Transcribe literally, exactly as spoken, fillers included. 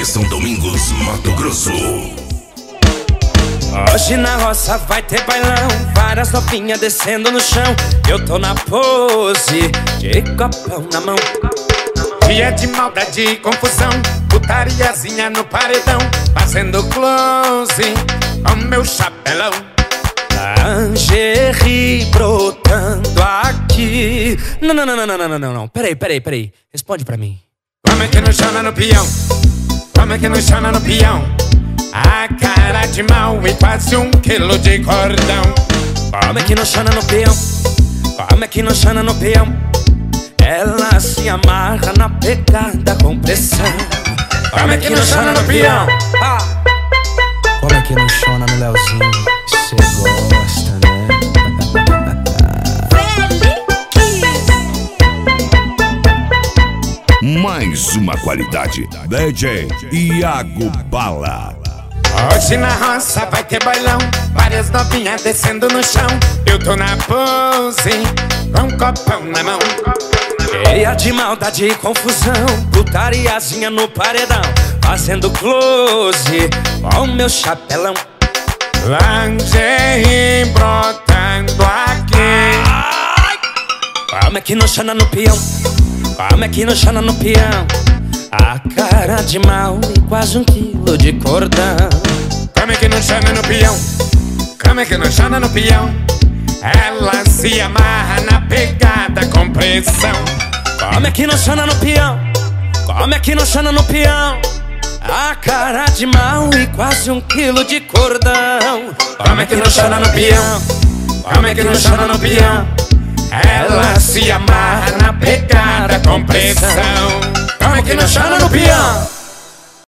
São Domingos, Mato Grosso. Hoje na roça vai ter bailão, várias novinhas descendo no chão. Eu tô na pose de copão na mão. Dia de maldade e confusão, putariazinha no paredão, fazendo close com meu chapelão. Lingerie brotando aqui. Não, não, não, não, não, não, não, não. Peraí, peraí, peraí. Responde pra mim. Como é que não chama no peão? Como é que não chama no peão? A cara de mal e quase um quilo de cordão. Como é que não chama no peão? Como é que não chama no peão? Ela se amarra na pegada com pressão. Como é que não chama no peão? Ah. Como é que não chama no Leozinho? Cê gosta, né? Mais uma qualidade. D J Iago Bala. Hoje na roça vai ter bailão, várias novinhas descendo no chão. Eu tô na pose com um copão na mão. Cheia de maldade e confusão, putariazinha no paredão, fazendo close com meu chapelão. Lingerie brotando aqui. Ai! Como é que não chama no peão? Como é que não chama no peão? A cara de mal e quase um quilo de cordão. Como é que não chama no peão? Como é que não chama no peão? Ela se amarra na pegada com pressão. Como é que não chama no peão? Como é que não chama no peão? A cara de mal e quase um quilo de cordão. Como é que não chama no peão? Como é que não chama no peão? Ela se amarra na pegada com pressão. Como é que não chama no peão?